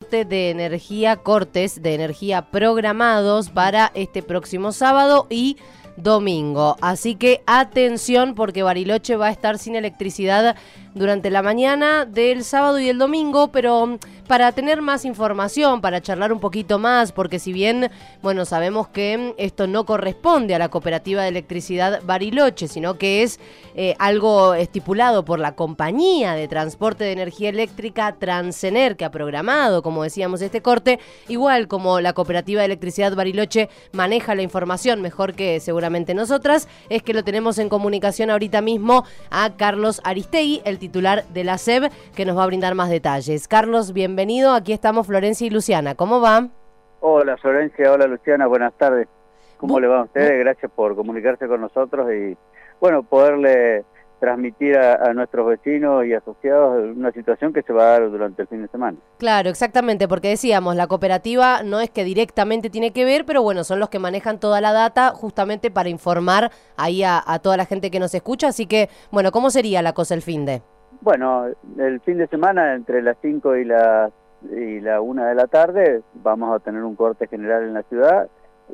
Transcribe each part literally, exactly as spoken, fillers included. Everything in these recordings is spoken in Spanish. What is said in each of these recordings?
de energía, cortes de energía programados para este próximo sábado y domingo. Así que atención, porque Bariloche va a estar sin electricidad durante la mañana del sábado y el domingo, pero para tener más información, para charlar un poquito más, porque si bien, bueno, sabemos que esto no corresponde a la Cooperativa de Electricidad Bariloche, sino que es eh, algo estipulado por la Compañía de Transporte de Energía Eléctrica Transener, que ha programado, como decíamos, este corte, igual como la Cooperativa de Electricidad Bariloche maneja la información mejor que seguramente nosotras, es que lo tenemos en comunicación ahorita mismo a Carlos Aristegui, el titular de la S E B, que nos va a brindar más detalles. Carlos, bienvenido. Aquí estamos Florencia y Luciana. ¿Cómo va? Hola Florencia, hola Luciana, buenas tardes. ¿Cómo Bu le va a ustedes? Gracias por comunicarse con nosotros y, bueno, poderle transmitir a, a nuestros vecinos y asociados una situación que se va a dar durante el fin de semana. Claro, exactamente, porque decíamos, la cooperativa no es que directamente tiene que ver, pero bueno, son los que manejan toda la data justamente para informar ahí a, a toda la gente que nos escucha. Así que, bueno, ¿cómo sería la cosa el fin de? Bueno, el fin de semana entre las cinco y las y la una de la tarde vamos a tener un corte general en la ciudad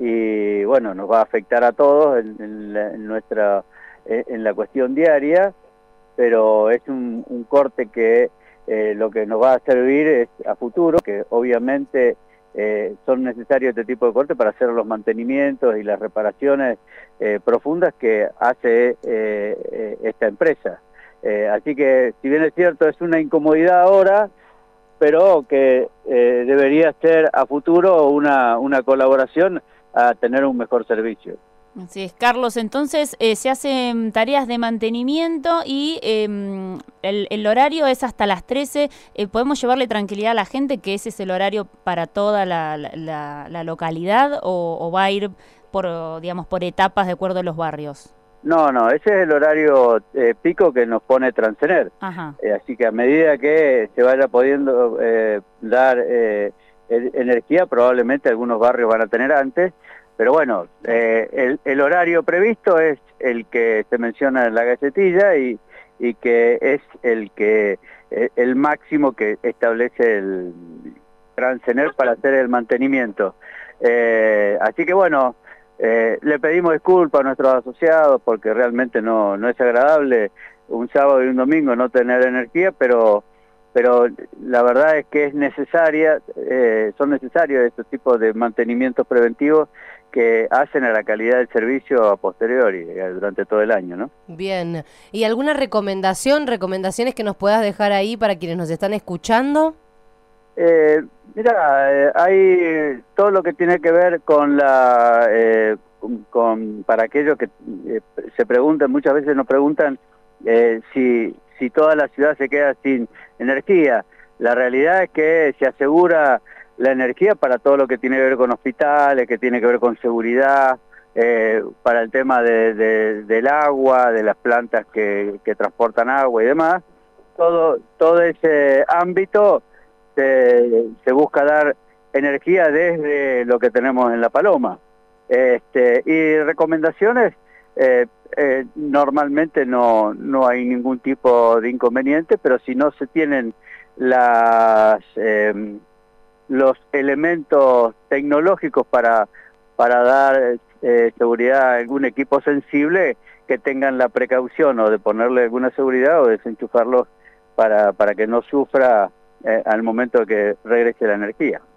y bueno, nos va a afectar a todos en, en, la, en nuestra en la cuestión diaria, pero es un, un corte que eh, lo que nos va a servir es a futuro, que obviamente eh, son necesarios este tipo de cortes para hacer los mantenimientos y las reparaciones eh, profundas que hace eh, eh, esta empresa. Eh, así que, si bien es cierto, es una incomodidad ahora, pero que eh, debería ser a futuro una, una colaboración a tener un mejor servicio. Así es, Carlos. Entonces, eh, se hacen tareas de mantenimiento y eh, el, el horario es hasta las trece. Eh, ¿Podemos llevarle tranquilidad a la gente que ese es el horario para toda la, la, la localidad o, o va a ir por, digamos, por etapas de acuerdo a los barrios? No, no, ese es el horario eh, pico que nos pone Transener. Ajá. Eh, así que a medida que se vaya pudiendo eh, dar eh, energía, probablemente algunos barrios van a tener antes, pero bueno, eh, el, el horario previsto es el que se menciona en la gacetilla y, y que es el que eh, el máximo que establece el Transener para hacer el mantenimiento. Eh, así que bueno, Eh, le pedimos disculpas a nuestros asociados porque realmente no, no es agradable un sábado y un domingo no tener energía, pero pero la verdad es que es necesaria, eh, son necesarios estos tipos de mantenimientos preventivos que hacen a la calidad del servicio a posteriori, eh, durante todo el año, ¿no? Bien. ¿Y alguna recomendación, recomendaciones que nos puedas dejar ahí para quienes nos están escuchando? Eh, mira, eh, hay todo lo que tiene que ver con la, eh, con, con para aquellos que eh, se preguntan, muchas veces nos preguntan eh, si, si toda la ciudad se queda sin energía. La realidad es que se asegura la energía para todo lo que tiene que ver con hospitales, que tiene que ver con seguridad, eh, para el tema de, de, del agua, de las plantas que, que transportan agua y demás. Todo, todo ese ámbito Se, se busca dar energía desde lo que tenemos en La Paloma. Este, y recomendaciones, eh, eh, normalmente no, no hay ningún tipo de inconveniente, pero si no se tienen las, eh, los elementos tecnológicos para, para dar eh, seguridad a algún equipo sensible, que tengan la precaución o de ponerle alguna seguridad o desenchufarlos para, para que no sufra Eh, al momento de que regrese la energía.